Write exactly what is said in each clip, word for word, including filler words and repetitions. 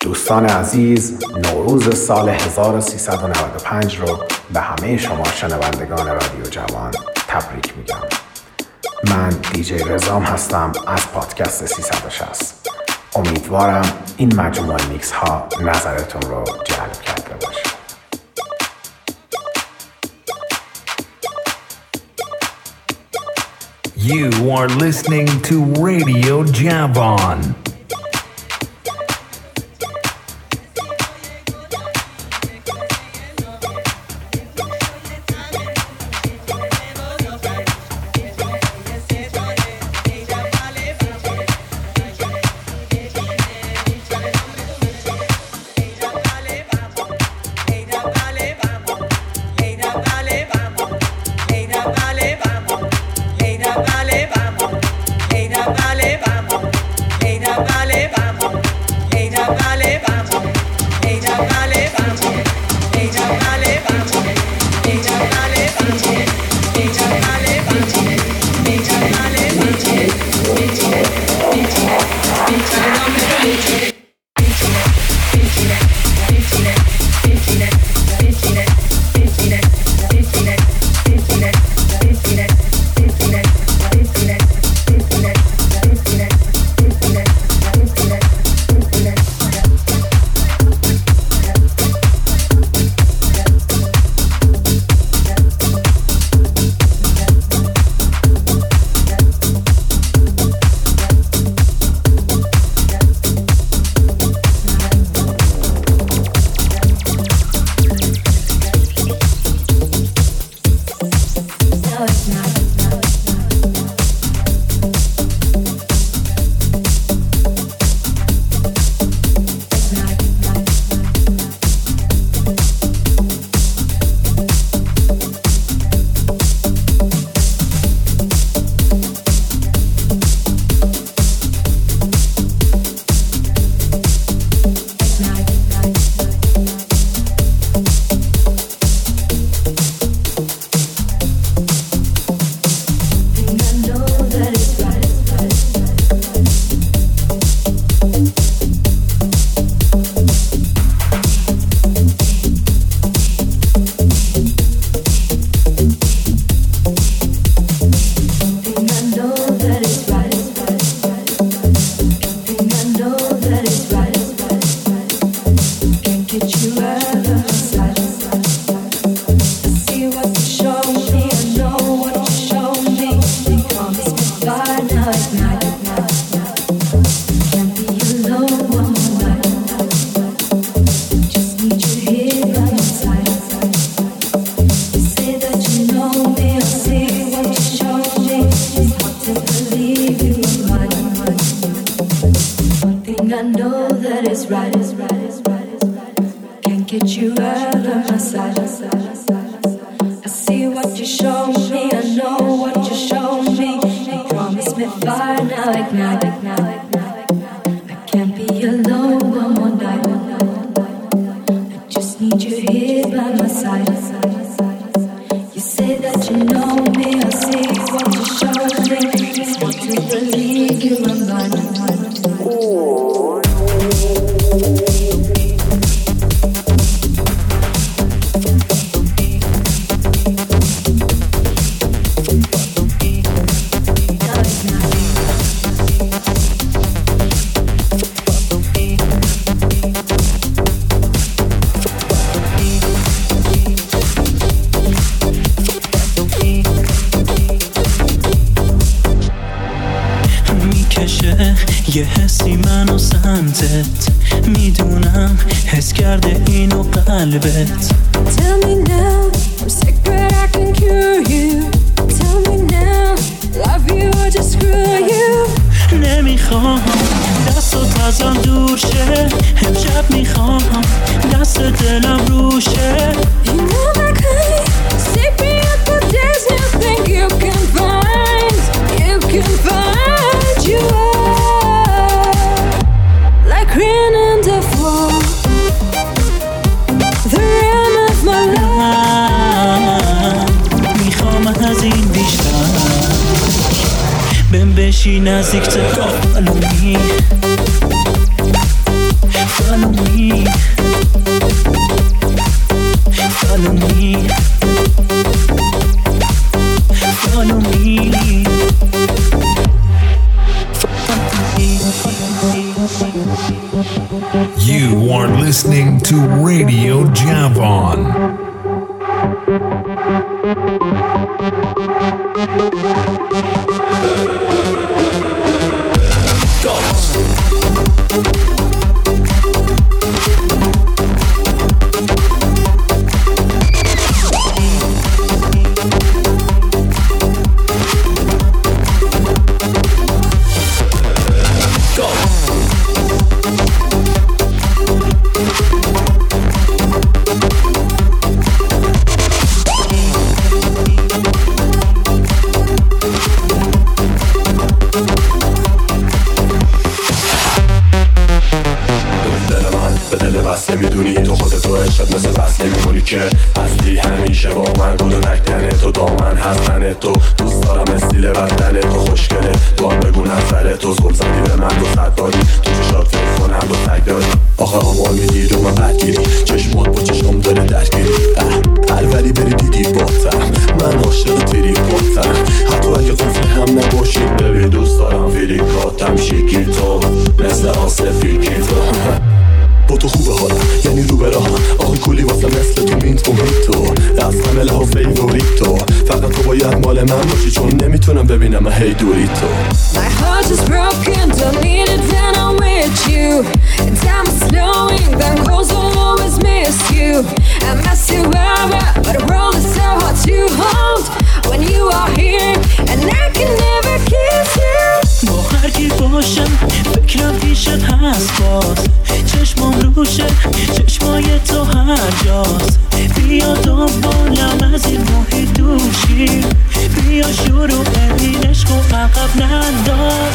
دوستان عزیز، نوروز سال هزار و سیصد و نود و پنج رو به همه شما شنوندگان رادیو جوان تبریک میگم. من دیجی رزام هستم از پادکست سیصد و شصت. امیدوارم این مجموعه میکس ها نظرتون رو جلب کرده باشه. You are listening to Radio Javan. یه حسی منو سمتت میدونم حس کرده اینو قلبت. Tell me now, I'm sick but I can cure you. Tell me now, love you or just screw you. نمیخوام دستت ازم دور شه، امشب میخوام دست دلم روشه. You know my kind, sick me up for days you think you can find. You can find you are like rain in the fall. The rim of my life. میخوام از این بیشتر بهم بشی نزدیک تا قلومی. Follow me, follow me, follow me. You are listening to Radio Javon. میدونی تو خودت تو عشقت مثل بس نمیمونی که هستی همیشه با من گل و نکنه تو دامن هستنه تو دوست دارم استیل بدنه تو خوشگله تو هم بگو نظره تو زل زدی به من دو صد باری تو چشات فکر کنم دو تک داری آخه آمال میگیر و من بدگیری چشمات با چشم داره درگیری الولی بری دیدی باتم من عاشق تیری باتم حتی اگه قفل هم نباشی ببین دوست دارم فیلیکاتم شیکی تو مثل آسل فیکی تو با تو خوبه حالا یعنی رو به راهم آخه کلی واسه مثل تو مینت تو مینت تو از همه لها فیوریت تو فقط تو باید مال من باشی چون نمیتونم ببینم هی دوری تو My heart is broken, don't need it when I'm with you And time is slowing, then goes will always miss you I miss you ever, but the world is so hard to hold When you are here, and I can never kiss you با هر کی باشم فکرم پیشت هست باز چشمام روشه چشمای تو هر جاست بیا دنبالم از این محیط دوشی بیا شروع این عشق و عقب ندار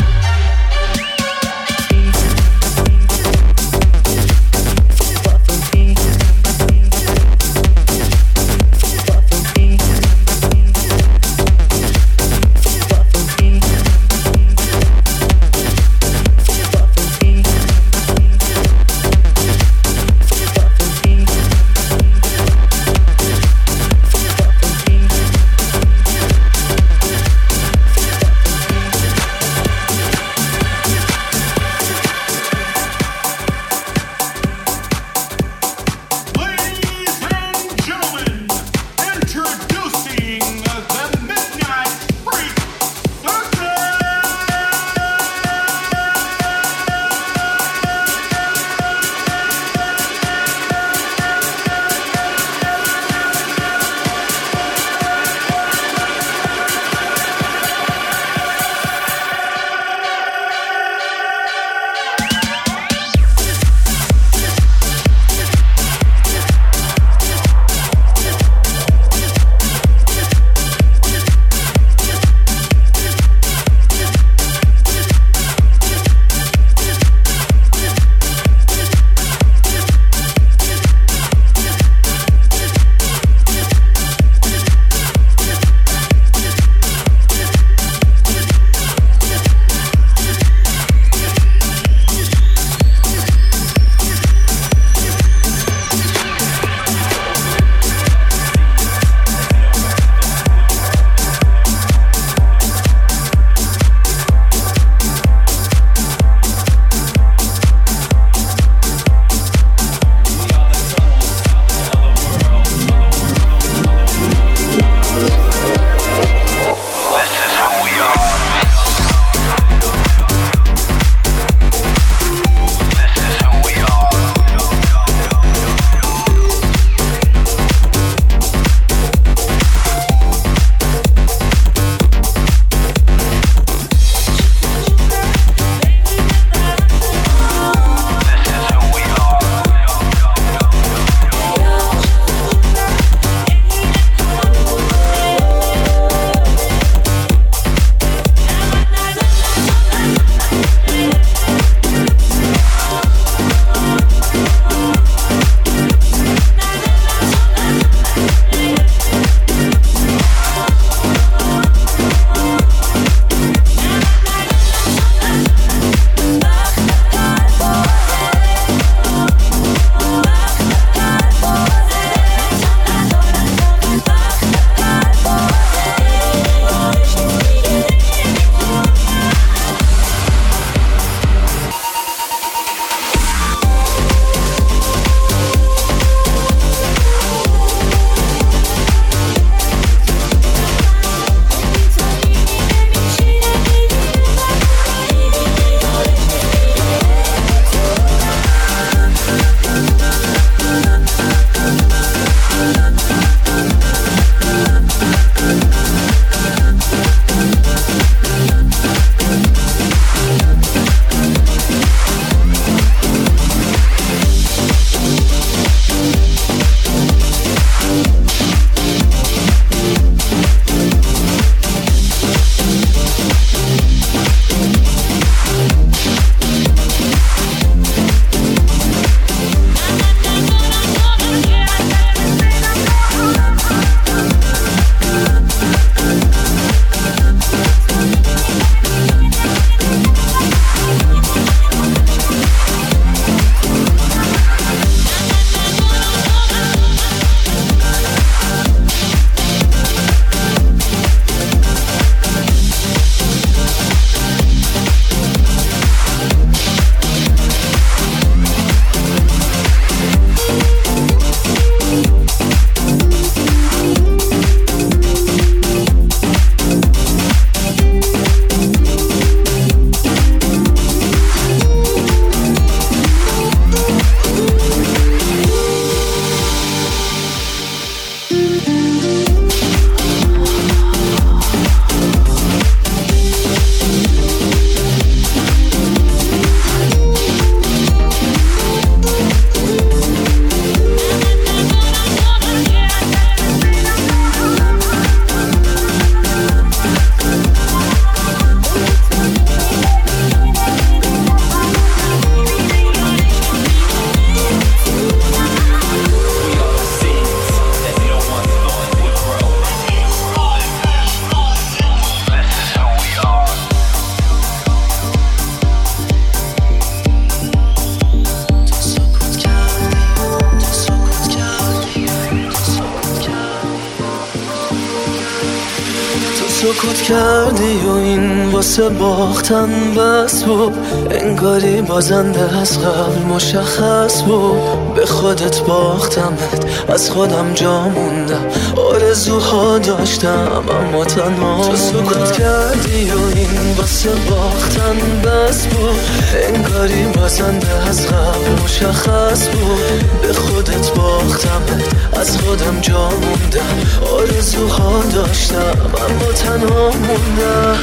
سکوت کردی و این واسه باختن بس بود، انگاری بازنده از قبل مشخص بود. به خودت باختمت، از خودم جا موندم، آرزوها داشتم اما تنها. تو سکوت کردی و این واسه باختن بس بود، انگاری بازنده از قبل مشخص بود. به خودت باختمت، از خودم جا موندم، آرزوها داشتم اما تنها موندم.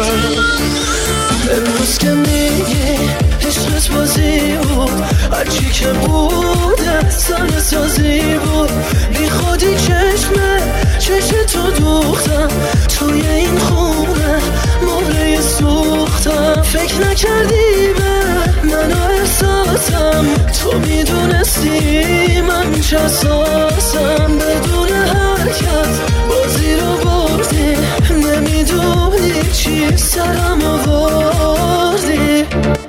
امروز که میگی عشقت بازی بود، هرچی که بوده سر سازی بود. بی خودی چشمه چشم تو دوختم، توی این خونه مهره سوختم. فکر نکردی به من و احساسم، تو میدونستی من چه اساسم. بدون حرکت بازی رو بردی، نمیدونی چی سرم آوردی.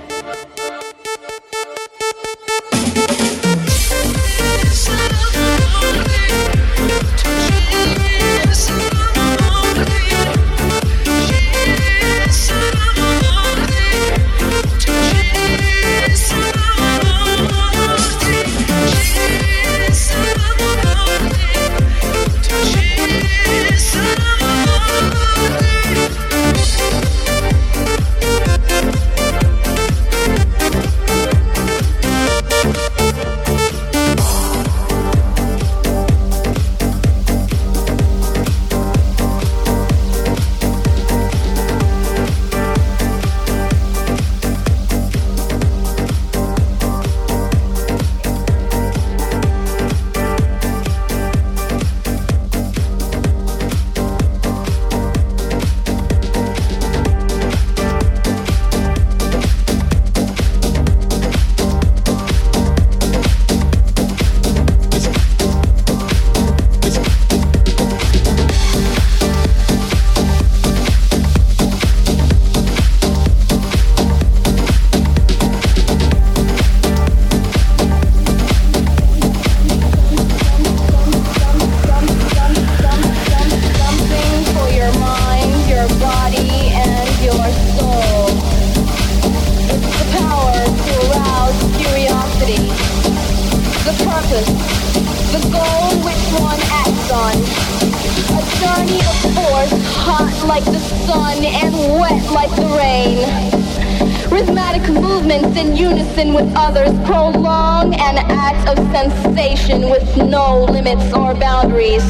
With others, prolong an act of sensation with no limits or boundaries.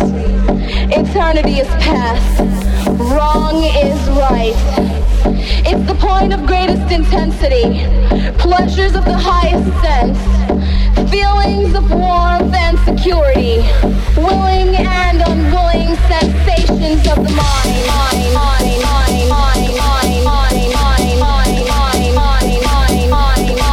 Eternity is past, wrong is right. It's the point of greatest intensity, pleasures of the highest sense, feelings of warmth and security, willing and unwilling sensations of the mind. mind, mind, mind, mind, mind, mind, mind, mind, mind, mind, mind, mind.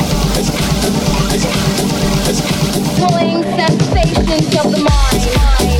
Pulling sensations of the mind.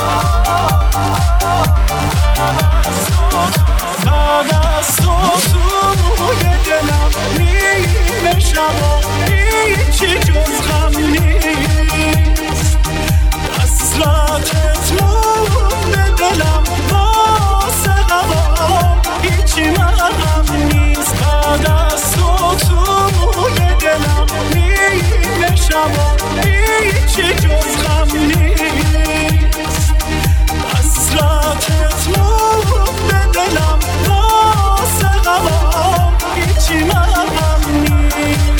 بعد از تو توی دلم نیمه شبا هیچی جز غم نیست حسرتت مونده دلم واسه هوام هیچی مرهم نیست بعد از تو توی دلم نیمه شبا هیچی جز غم نیست حسرتت مونده دلم واسه هوام هیچی مرهم نیست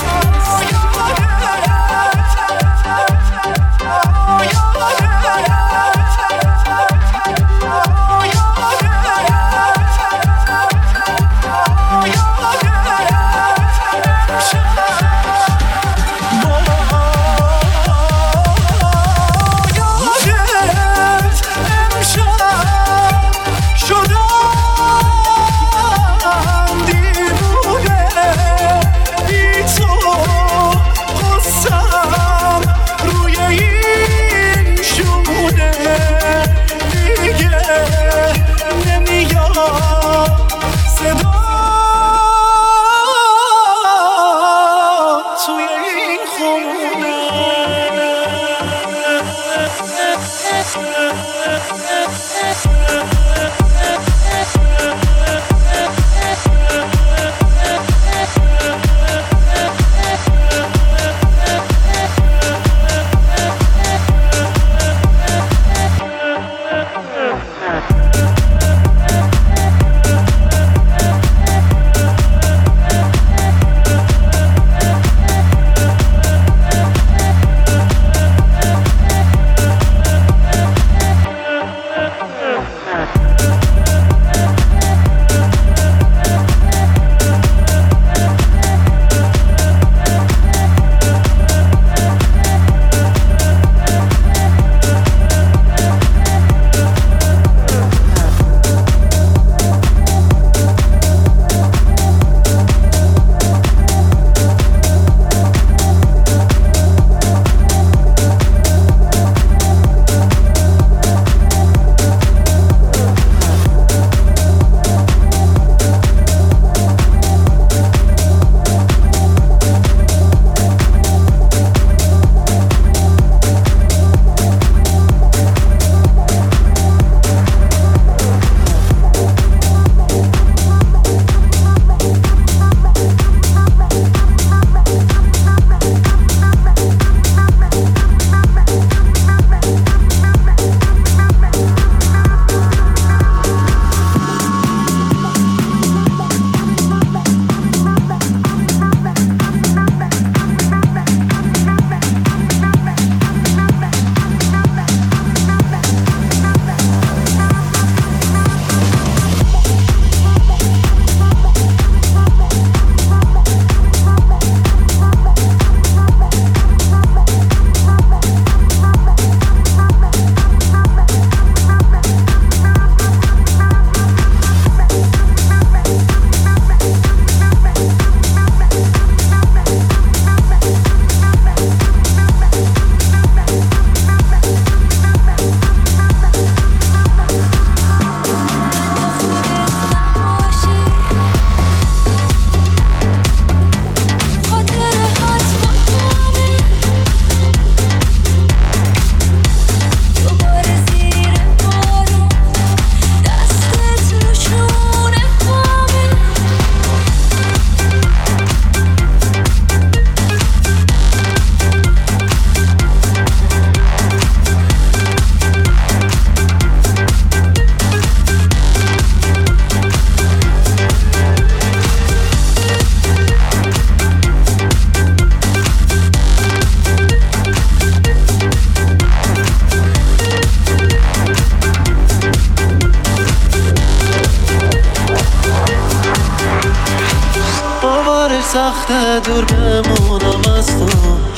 سخته دور بمونم از تو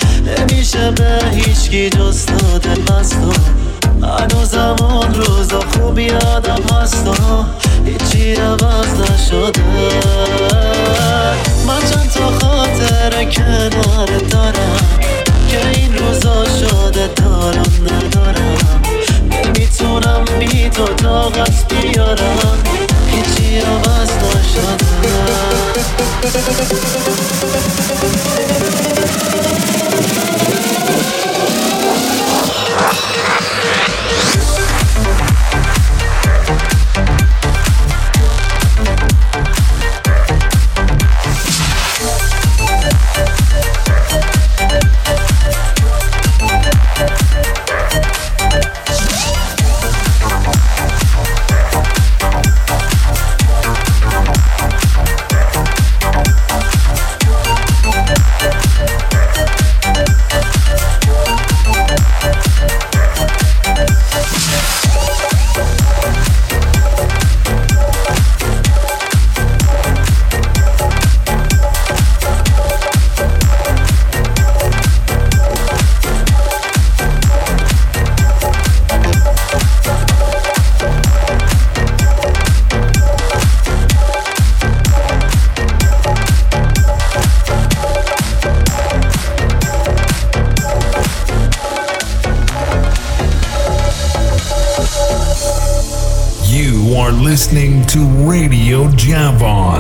نمیشه به هیچکی جز تو دل بستم هنوزم اون روزا خوب یادم هستم هیچی عوض نشده من چند تا خاطر کنارت دارم که این روزا شده دارم ندارم نمیتونم کاغذ بیارم هیچی عوض نشده. Listening to Radio Javon.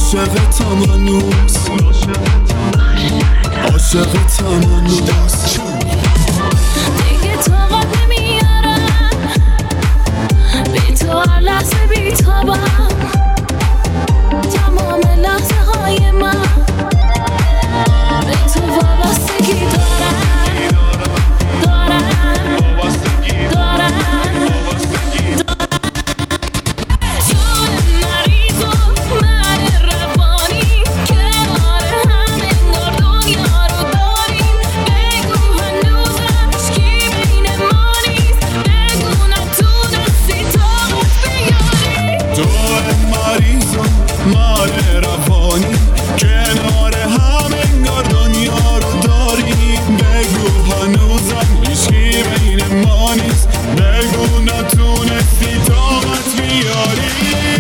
عاشقتم هنوز عاشقتم هنوز دیگه طاقت نمیارم بی تو هر لحظه بی تابم تمام لحظه های من به تو وابستگی دارم دارم دارم جون مریض و من روانی کنار هم انگار دنیا رو داریم بگو هنوزم هیچکی بین ما نیست بگو نتونستی طاقت بیاری تو مریض و من روانی کنار هم انگار دنیا رو داریم بگو هنوزم هیچکی بین ما نیست بگو نتونستی طاقت بیاری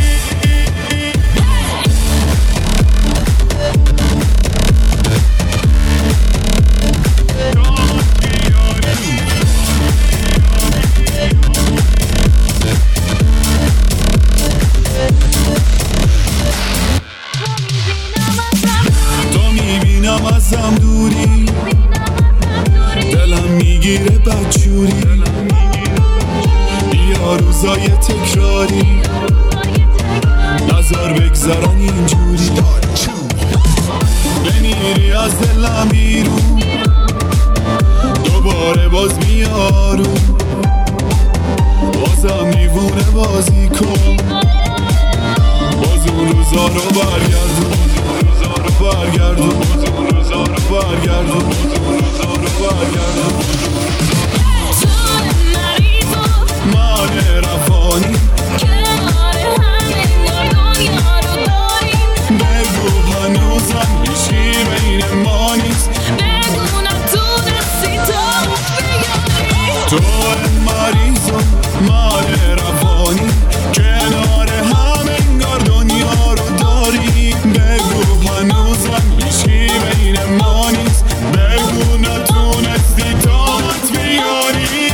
تو میبینم ازم دوری دلم میگیره بدجوری بیا روزای تکراری نظر بگذرن اینجوری بمیری از دلم بیرون دوباره باز میارو بازم دیوونه بازی کن باز اون روزا رو برگردون برگردون باز اون روزا رو برگردون باز اون روزا رو برگردون جون مریض و من روانی کنار هم انگار دنیا رو داریم بگو هنوزم هیچی بین ما نیست بگو نتونستی طاقت بیاری تو مریض و من روانی کنار هم انگار دنیا رو داریم بگو هنوزم هیچی بین ما نیست بگو نتونستی طاقت بیاری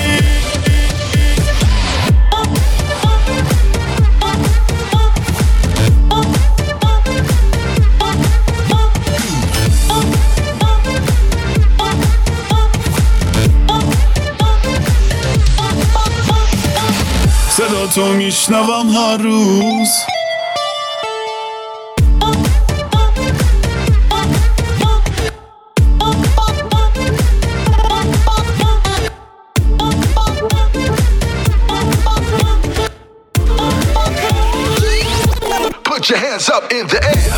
صدا تو میشنوم هر روز Put your hands up in the air.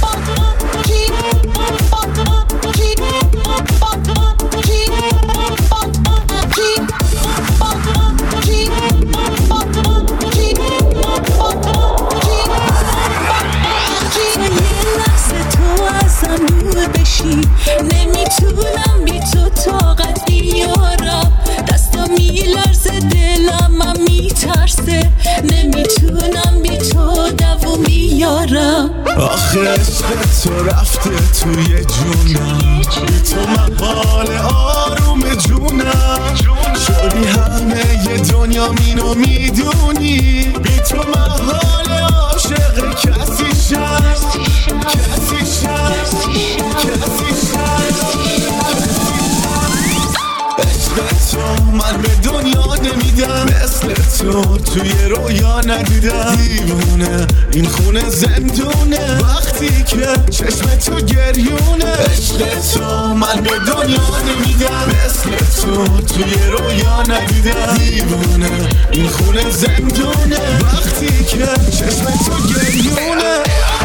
نمیتونم بی تو طاقت بیارم دستم میلرزه دلم میترسه نمیتونم بی تو دووم بیارم آخه عشق تو رفته توی جونم بی تو من حال آروم جونم شدی همه ی دنیا مینو میدونی بی تو من حال عاشق کسی شم کسی شم کسی شم عشق تو من به دنیا نمیدم مثل تو توی رویا ندیدم دیوونه این خونه زندونه وقتی که چشم تو گریونه عشق تو من به دنیا نمیدم مثل تو توی رویا ندیدم دیوونه این خونه زندونه وقتی که چشم تو گریونه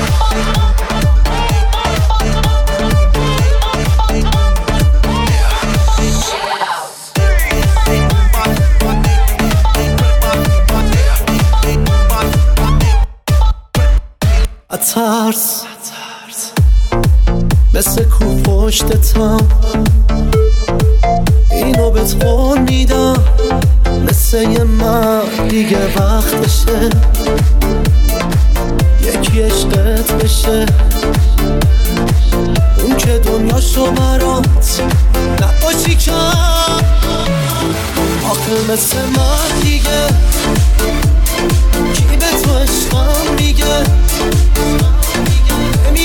ترس مثل کو پشتتم اینو بهت قول میدم مثل یه مرد دیگه وقتشه یکی عشقت بشه اون که دنیاشو برات نباشی کم آخه مثل من دیگه کی به تو عشقم میگه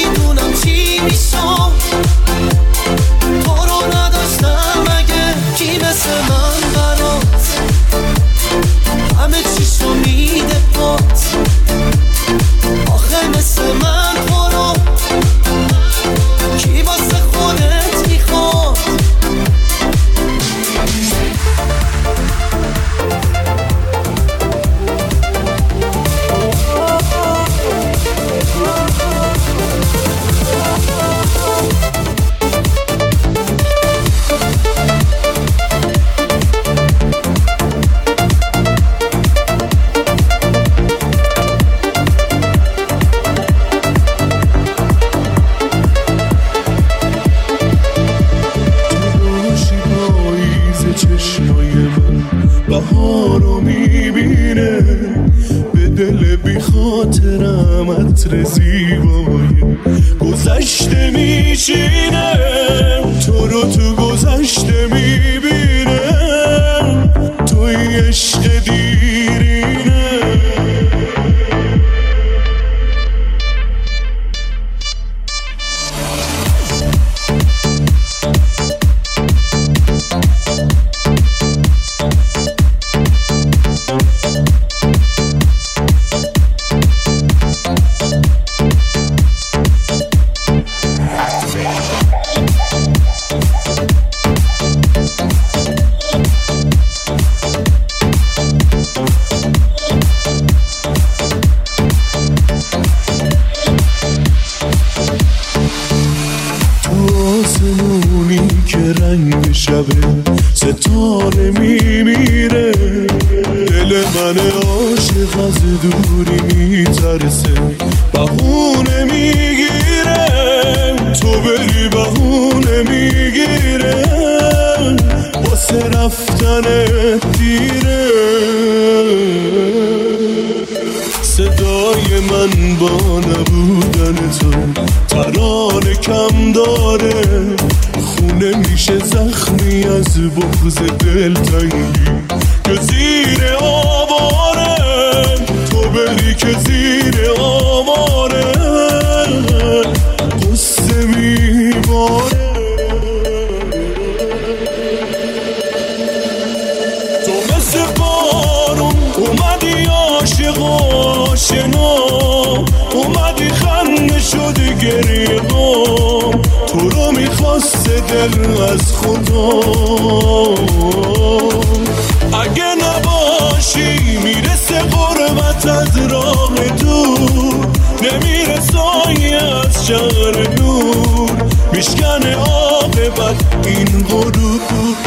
دل بی خاطرم عطر زیبایی گذشته میشینم تو رو تو گذشته میبینم توی عشق دیرینه ستاره میمیره دل من عاشق از دوری میترسه بهونه میگیره تو بری بهونه میگیره واسه رفتن دیره صدای من با نبودن تو ترانه کم داره خونه میشه زخمی از بغض دلتنگی که زیر آواره تو بری که زیر آواره قصه میباره تو مثل بارون اومدی عاشق آشنا اومدی خنده شدی گریه گم تو رو میخواسته دل از خدا اگه نباشی میرسه غربت از راه دور نمیره سایه از شهر نور میشکنه عاقبت این غرور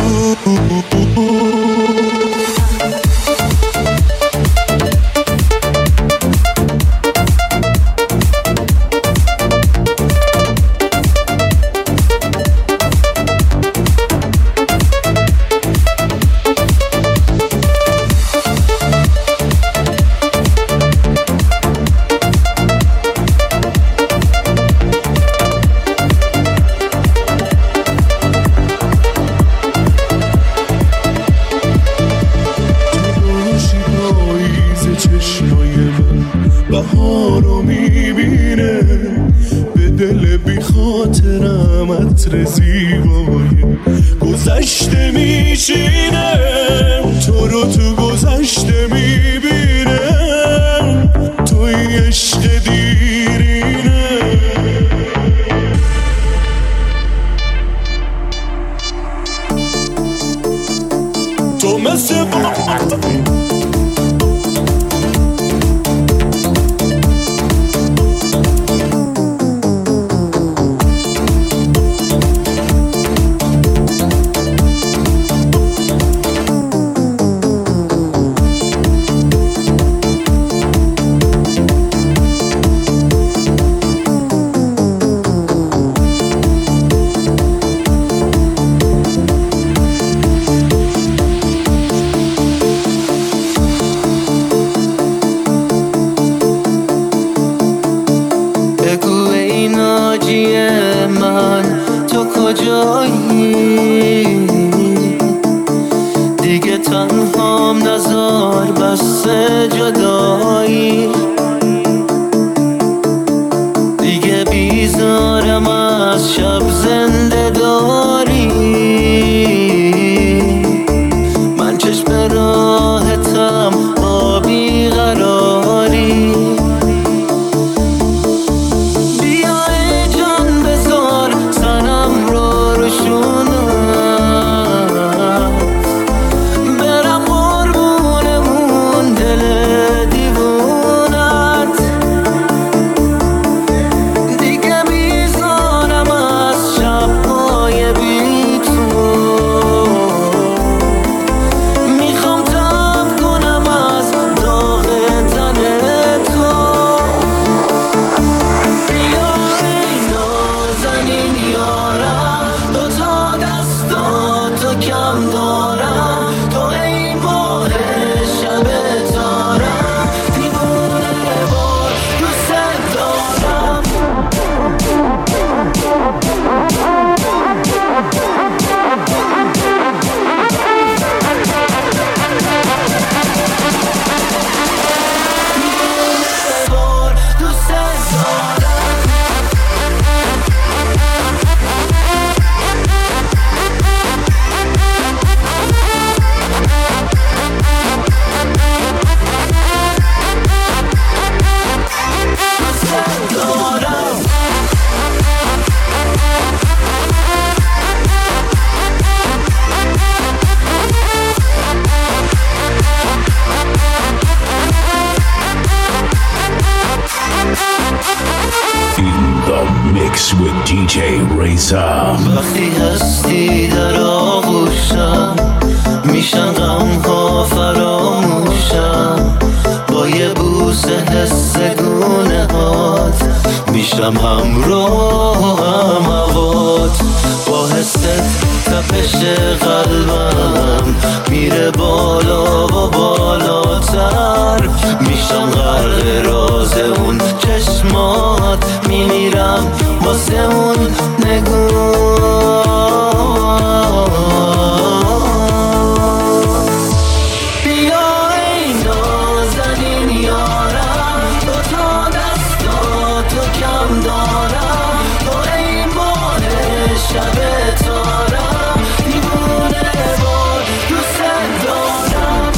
بهارو میبینه به دل بی خاطرم عطر زیبایی گذشته میشینه تو رو تو گذشته میبینه توی عشق دیرینه تو مثل دیگه تنهام نزار بس جدایی دیگه بیزارم از شب زنده داری من چشم راحتم با بیقراری بیا ای جان بذار سرم رو روشونم برم قربونمون دل دی جی رضا. وقتی هستی در آغوشم میشن غم ها فراموشم، با یه بوسه حس گونه هات میشم همراه هم هوات، با حست تپش قلبم میره بالا و بالاتر، میشم غرق راز اون چشمات، میمیرم واسه اون نگاه. بیا ای نازنین یارم، دو تا دستاتو کم دارم، تو ای ماه شب تارم، دیوونه بار دوست دارم.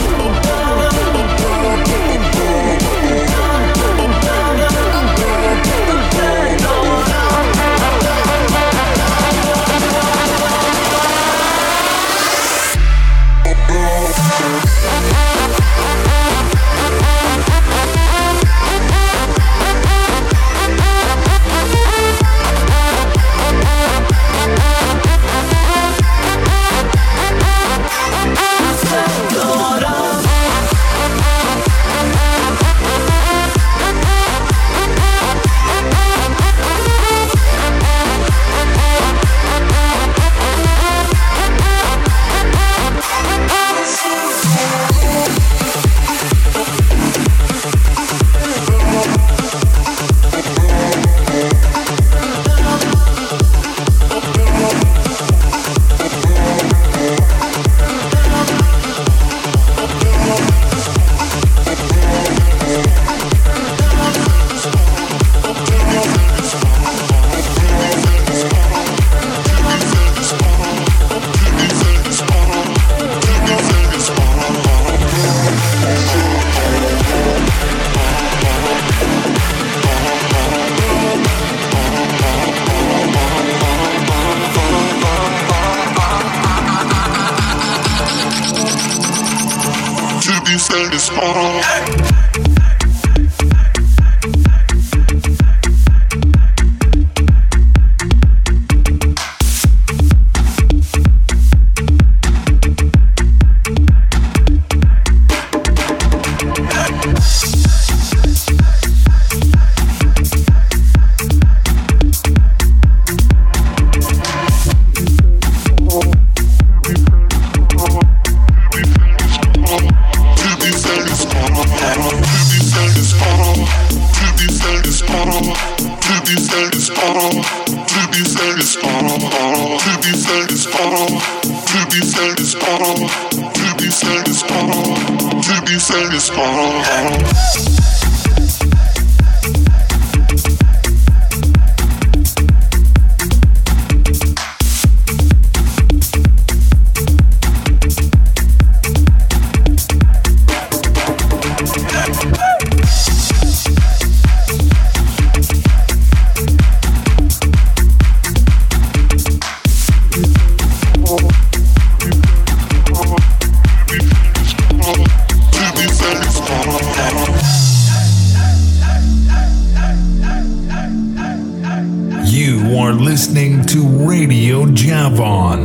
Listening to Radio Javon.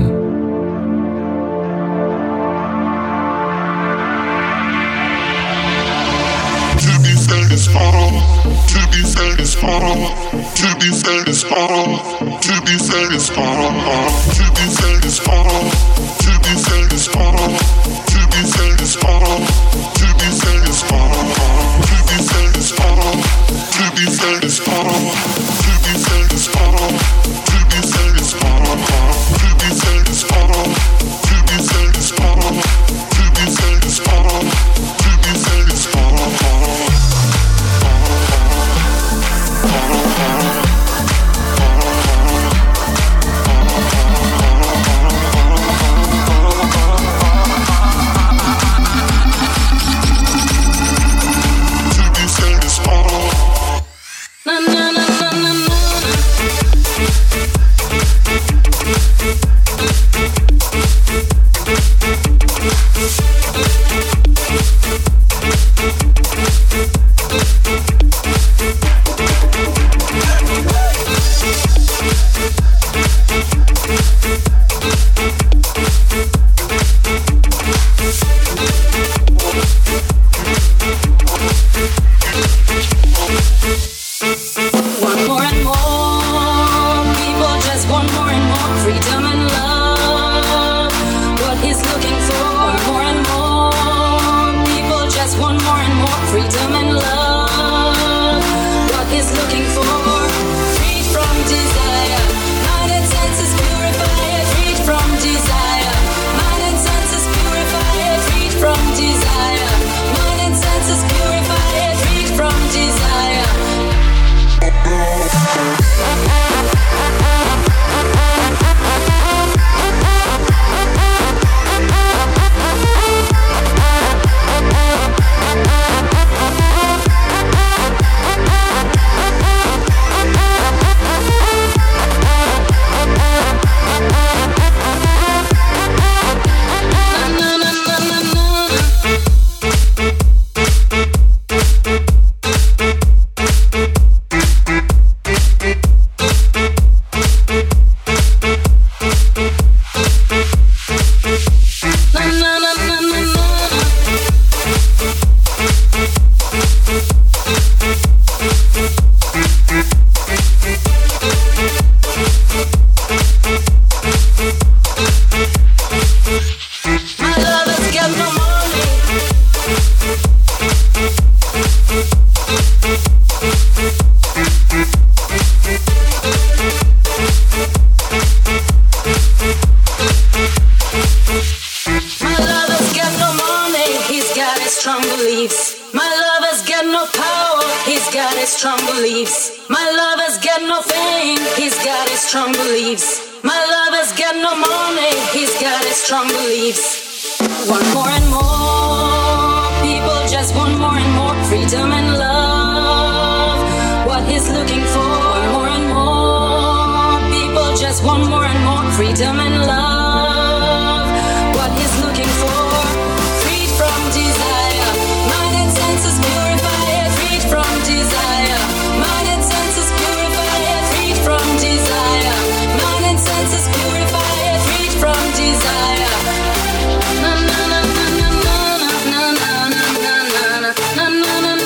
To be satisfied, to be satisfied, to be satisfied, to be satisfied, to be satisfied, to be satisfied, to be satisfied, to be satisfied, to be satisfied, to be satisfied, to be satisfied. he's got his strong beliefs. My lover's got no fame, he's got his strong beliefs. My lover's got no money, he's got his strong beliefs. Want more and more, people just want more and more freedom and love. What he's looking for, want more and more, people just want more and more freedom and love. What he's looking for, freed from desire, mind and senses purified, freed from desire, mind and senses purified, freed from desire, mind and senses purified, freed from desire. Na na na na na na na na na na na na na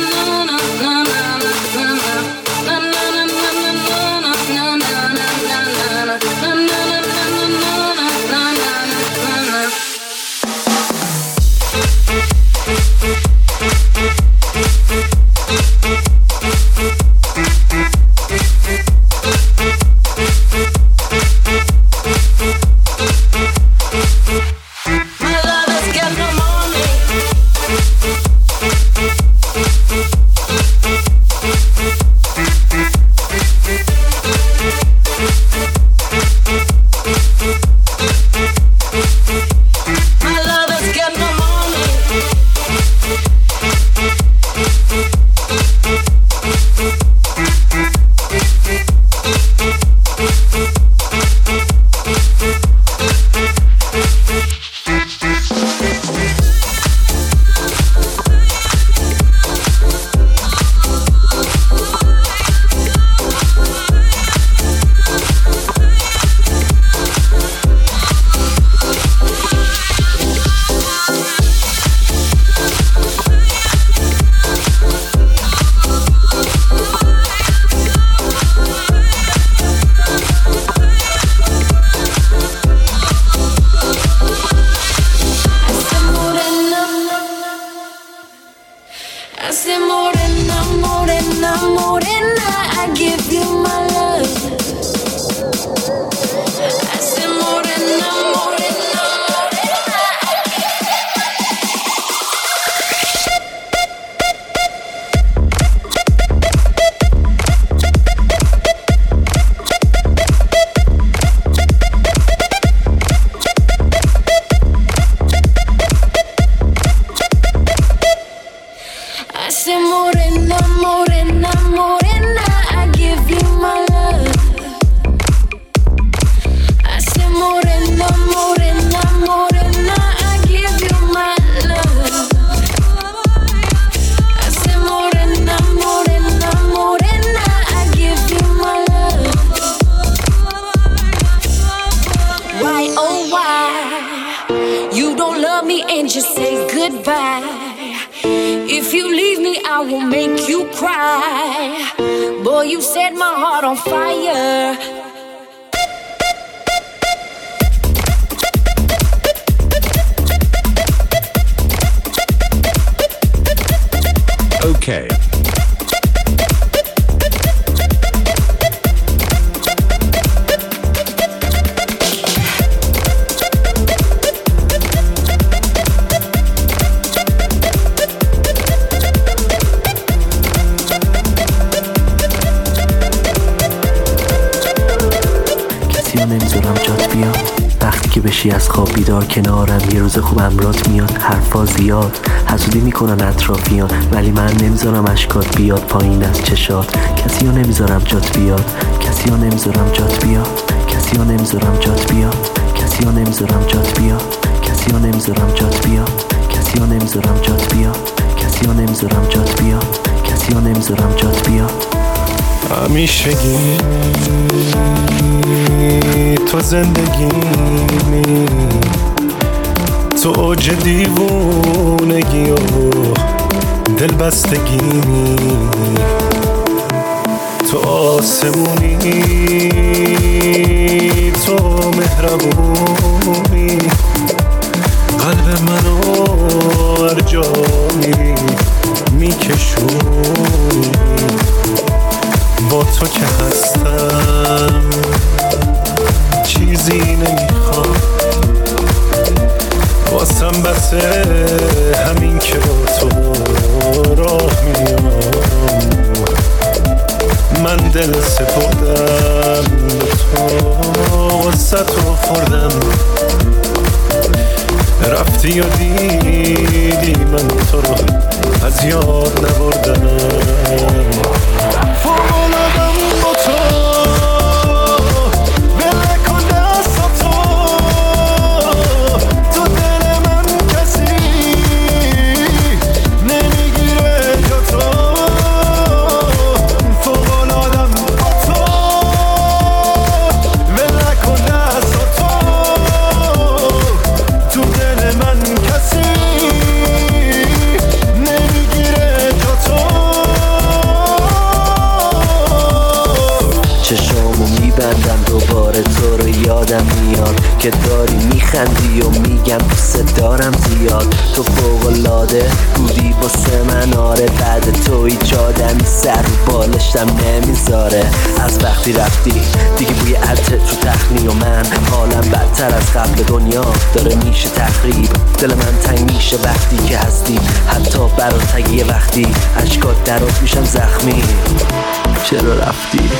از خواب بیدار کنارم، یه روز خوب امرات میاد، حرفا زیاد حسودی میکنن اطرافیان، ولی من نمیذارم اشکات بیاد پایین از چشات. کسی ها نمیذارم جات بیاد، کسی ها نمیذارم جات بیاد، کسی ها نمیذارم جات بیاد، کسی ها نمیذارم جات بیاد، کسی ها نمیذارم جات بیاد، کسی ها نمیذارم جات بیاد، کسی ها نمیذارم جات بیاد، کسی ها نمیذارم جات بیاد. همیشگی تو زندگیمی، تو اوج دیوونگی و دلبستگی، تو آسمونی، تو مهربونی، قلب منو هر جا میری میکشونی. با تو که هستم چیزی نمیخوام، واسم بسه همین که با تو راه میام. دل سپردم به تو، قصت رو خوردم، رفتی و دیدی من تو رو از یاد نبردم. فوق‌العاده‌ام با تو، ول کن دستاتو، تو دل من کسی نمیگیره جا تو. فوق‌العاده‌ام با تو، ول کن دستاتو، تو دل من کسی نمیگیره جا تو. چشامو میبندم دوباره تو رو یادم میاد که داری میخندی و میگم دوست دارم زیاد. تو فوق‌العاده بودی واسه من، آره بعد تو هیچ آدمی سر رو بالشتم نمیذاره. از وقتی رفتی دیگه بوی عطر تو تخنی و من حالم بدتر از قبل دنیا داره میشه تخریب. دل من تنگ میشه وقتی که هستی، حتی برات یه وقتی اشکات درات میشن زخمی. چرا رفتی؟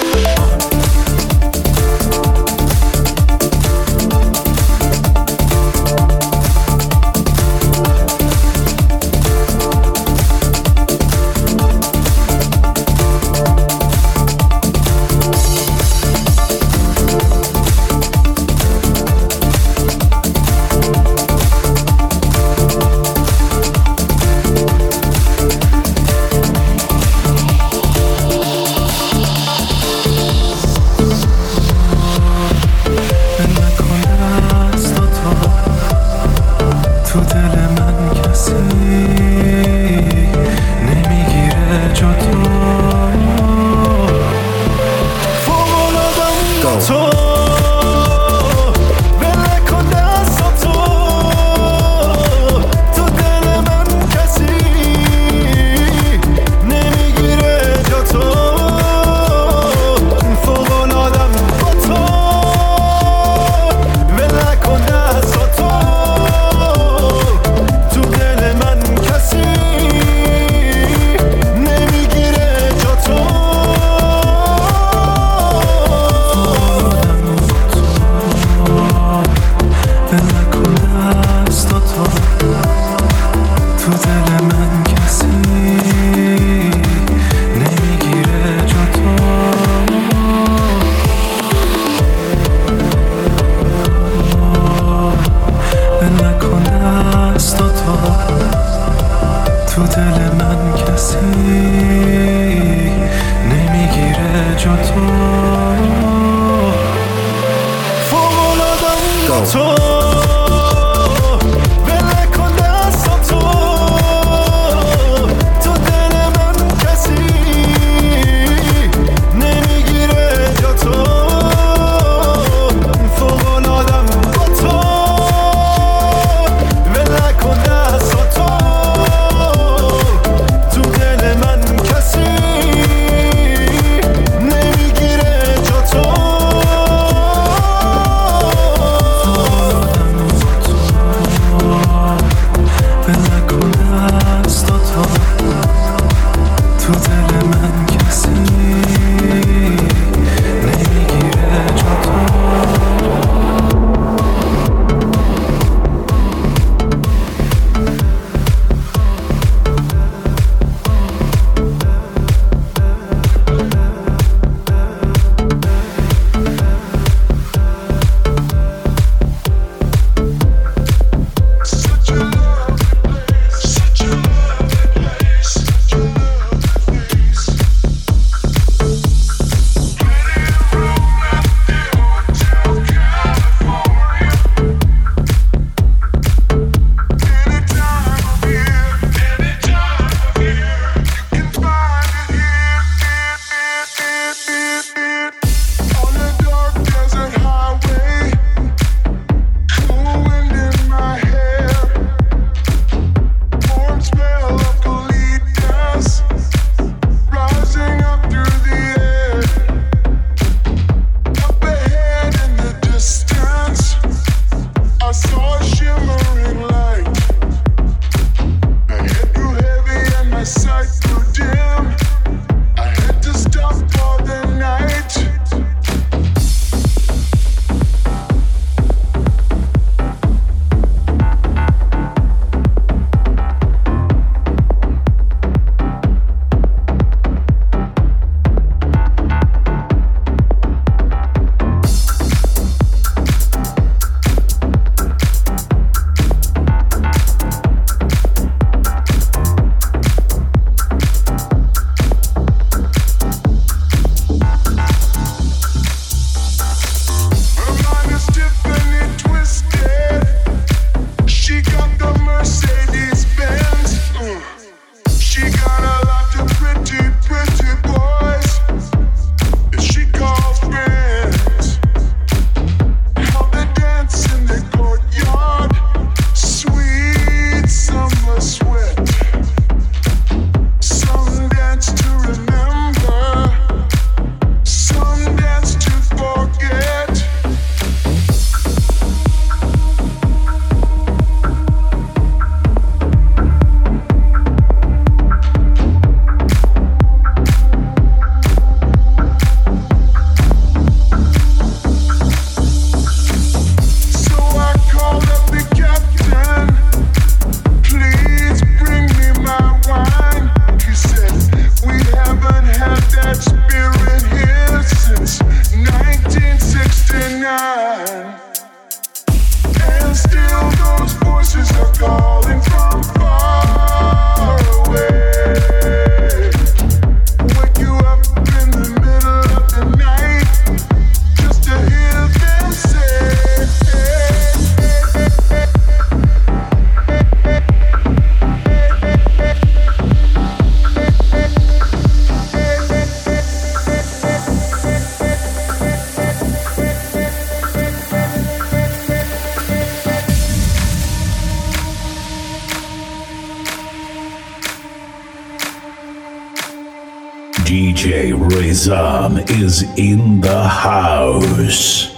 D J Rizam is in the house.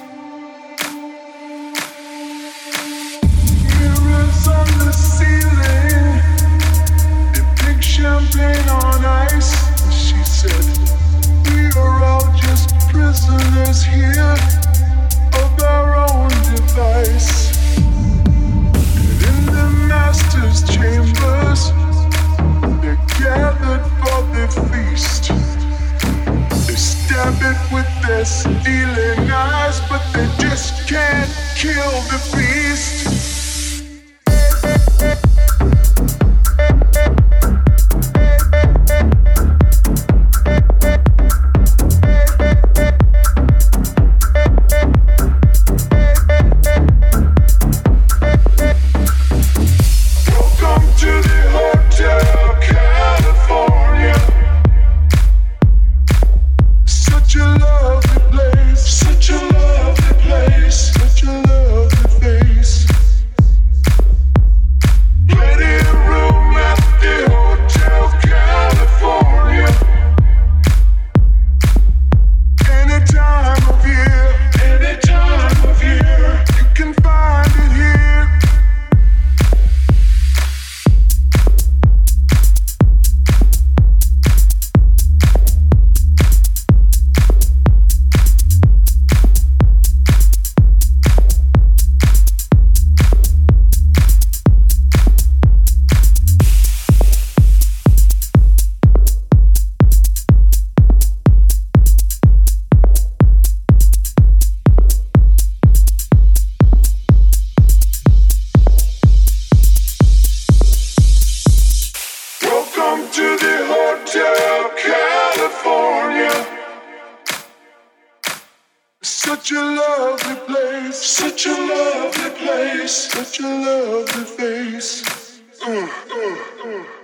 Mirrors on the ceiling, they drink champagne on ice. She said, we are all just prisoners here of our own device. And in the master's chambers, they're gathered for the feast. They stab it with their stealing eyes, but they just can't kill the beast. Such a lovely place, such a lovely place, such a lovely face. Uh, uh, uh.